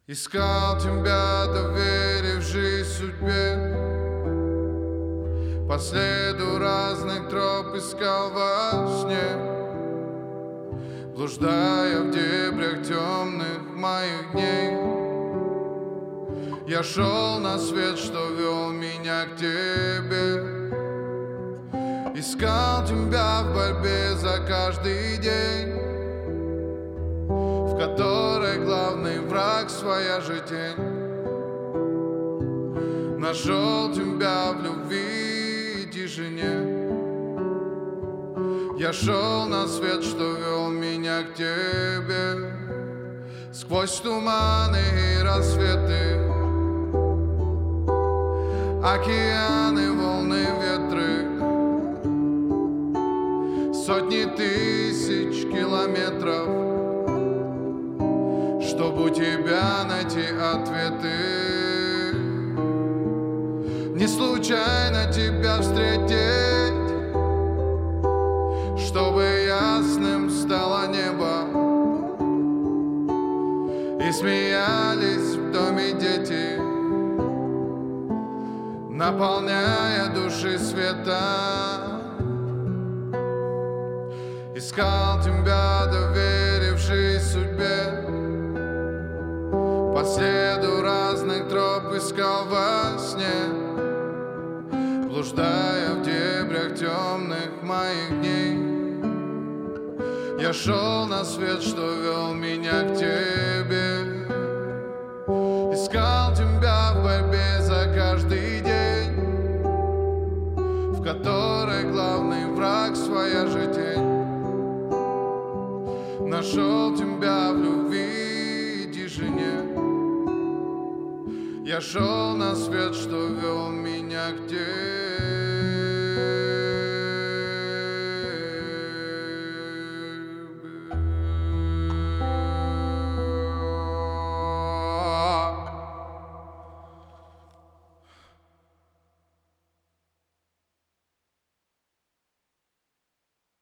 Искал тебя, доверившись судьбе, по следу разных троп искал во сне, блуждая в дебрях темных моих дней. Я шел на свет, что вел меня к тебе. Искал тебя в борьбе за каждый день, в которой главный враг своя же тень. Нашел тебя в любви и тишине. Я шел на свет, что вел меня к тебе. Сквозь туманы и рассветы, океаны, волны, ветры, сотни тысяч километров, чтобы у тебя найти ответы. Не случайно тебя встретить, чтобы ясным стало небо, и смеялись в доме дети, наполняя души света. Искал тебя, доверившись судьбе, по следу разных троп искал во сне, блуждая в дебрях темных моих дней. Я шел на свет, что вел меня к тебе. Искал тебя в борьбе за каждый день, в которой главный враг своя же тень. Нашел тебя в любви и тишине. Я шел на свет, что вел меня к тебе.